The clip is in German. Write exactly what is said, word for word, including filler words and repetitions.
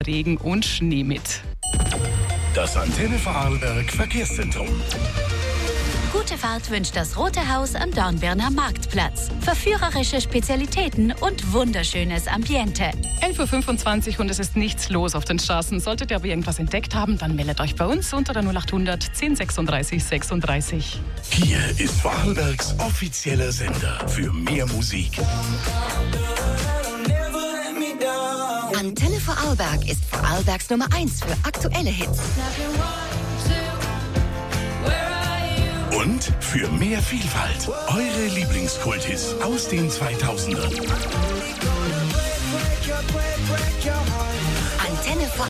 Regen und Schnee mit. Das Antenne Vorarlberg Verkehrszentrum. Gute Fahrt wünscht das Rote Haus am Dornbirner Marktplatz. Verführerische Spezialitäten und wunderschönes Ambiente. elf Uhr fünfundzwanzig und es ist nichts los auf den Straßen. Solltet ihr aber irgendwas entdeckt haben, dann meldet euch bei uns unter der null acht hundert zehn sechsunddreißig sechsunddreißig. Hier ist Vorarlbergs offizieller Sender für mehr Musik. Antenne Vorarlberg ist Vorarlbergs Nummer eins für aktuelle Hits. Und für mehr Vielfalt. Eure Lieblingskulthits aus den zweitausendern. Antenne Vorarlberg.